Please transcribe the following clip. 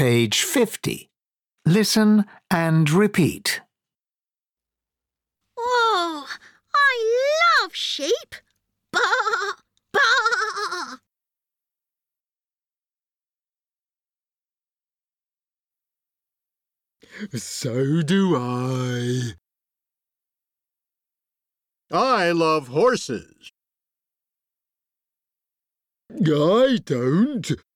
Page 50. Listen and repeat. Oh, I love sheep. Baa, baa. So do I. I love horses. I don't.